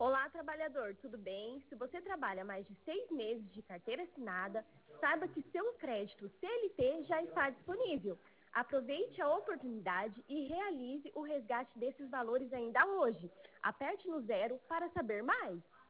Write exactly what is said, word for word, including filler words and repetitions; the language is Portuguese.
Olá, trabalhador, tudo bem? Se você trabalha mais de seis meses de carteira assinada, saiba que seu crédito C L T já está disponível. Aproveite a oportunidade e realize o resgate desses valores ainda hoje. Aperte no zero para saber mais.